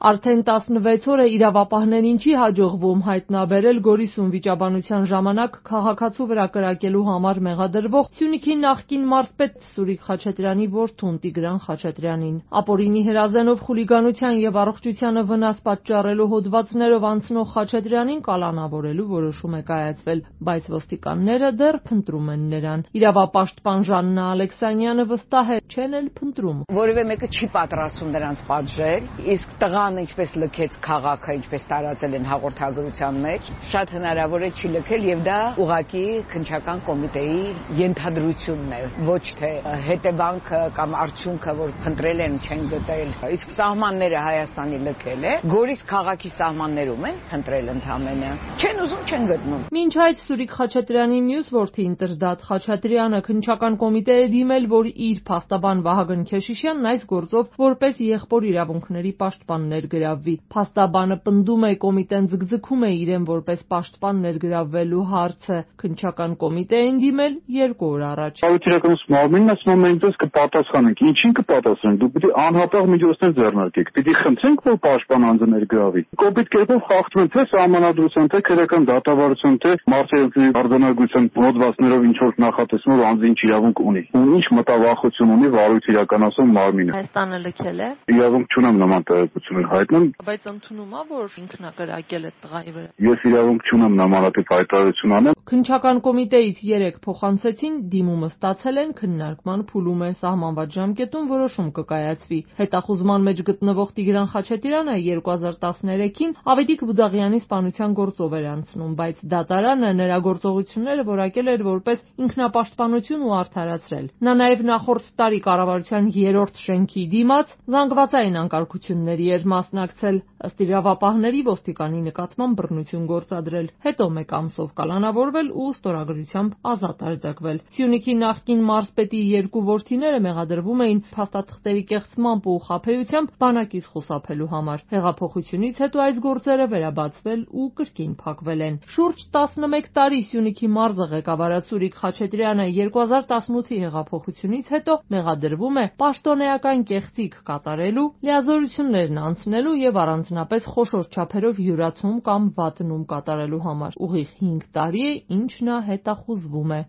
Արդեն 16 օր է իրավապահներին չի հաջողվում հայտնաբերել Գորիսուն վիճաբանության ժամանակ քաղաքացու վրա կրակելու համար մեղադրվող Սյունիքի նախկին մարզպետ Սուրիկ Խաչատրյանի որդուն Տիգրան Խաչատրյանին։ Ապօրինի հրազենով խուլիգանության եւ առողջությանը վնաս պատճառելու հոդվածներով անցնող Խաչատրյանին կալանավորելու որոշում է կայացվել, բայց ոստիկանները դեռ փնտրում են նրան։ Իրավապաշտպան Ժաննա Ալեքսանյանը վստահ է, չեն էլ փնտրում։ Որևէ մեկը չի պատրաստում նրանց պատժել, իսկ տղան ինչպես լքեց քաղաքը, ինչպես տարածել են հաղորդագրության մեջ, շատ հնարավոր է չի լքել եւ դա ուղղակի քննչական կոմիտեի ենթադրությունն է, ոչ թե հետևանքը կամ արդյունքը, որ փնտրել են չեն գտել։ Իսկ սահմանները Հայաստանի լքել է, Գորիս քաղաքի սահմաններում են փնտրել ընդամենը։ Չեն ուզում, չեն գտնում։ Մինչ այդ Սուրիկ Խաչատրյանի մյուս որդի Ինտրդատ Խաչատրյանը քննչական կոմիտե է դիմել, որ իր փաստաբան Վահագն Քեշիշյանն այս գործով որպես եղբոր իրավունքների պաշտպան ներգրավվի։ Փաստաբանը պնդում է, կոմիտեն ձգձգում է իրեն որպես պաշտպան ներգրավվելու հարցը։ Քննչական կոմիտե են դիմել 2 օր առաջ։ Իրականություն մարմինն ասում է մենք դες կպատասխանենք։ Ինչին կպատասխանենք։ Դուք պիտի անհատակ միջոցներ ձեռնարկեք։ Պիտի խնդրենք, որ պաշտպան անձը ներգրավվի։ Կոպիտ կերպով խախտում են թե սահմանադրության, թե քրեական դատավարություն, թե մարդու արձանագրության հոդվածներով ինչ որ նախատեսում, որ անձը ինչ իրավունք ունի։ Ու ինչ մտավախություն ունի վարույթ իրականացում մարմինը։ Հայաստանը լքել է։ Իրավունք չունեմ նման տեղեկություն հայտնում։ Բայց ընդունում է, որ ինքն է կրակել այդ տղայի վրա։ Ես իրավունք չունեմ նմանատիպ հայտարարություն անեմ։ Քննչական կոմիտեից 3 փոխանցեցին, դիմումը ստացել են, քննարկման փուլում է, սահմանված ժամկետում որոշում կկայացվի։ Հետախուզման մեջ գտնվող Տիգրան Խաչատրյանը 2013-ին Ավետիք Բուդաղյանի սպանության գործով էր անցնում, բայց դատարանը նրա գործողությունները որակել էր որպես ինքնապաշտպանություն ու արդարացրել։ Նա նաև նախորդ տարի կառավարության 3-րդ շենքի դիմաց զանգվածային անկարգությունների էր մասնակցել, ըստ իրավապահների ոստիկանի նկատմամբ բռնություն գործադրել, հետո 1 ամսով կալանավորվել ու ստորագրությամբ ազատ արձակվել։ Սյունիքի նախկին մարզպետի 2 որդիները մեղադրվում էին փաստաթղթերի կեղծմամբ ու խաբեությամբ բանակից խուսափելու համար։ Հեղափոխությունից հետո այս գործերը վերաբացվել ու կրկին փակվել են։ Շուրջ 11 տարի Սյունիքի մարզը ղեկավարած Սուրիկ Խաչատրյանը 2018-ի հեղափոխությունից հետո մեղադրվում է պաշտոնեական կեղծիք կատարելու, լիազորություններն անցնելու եւ առանձնապես խոշոր չափերով յուրացում կամ վատնում կատարելու համար։ Ուղիղ 5 տարի է, ինչ նա հետախուզվում է։